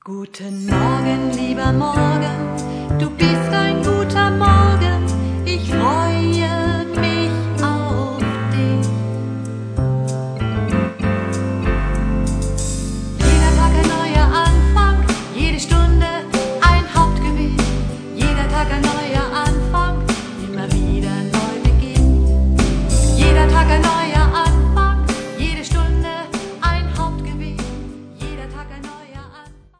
Guten Morgen, lieber Morgen, du bist ein guter Morgen.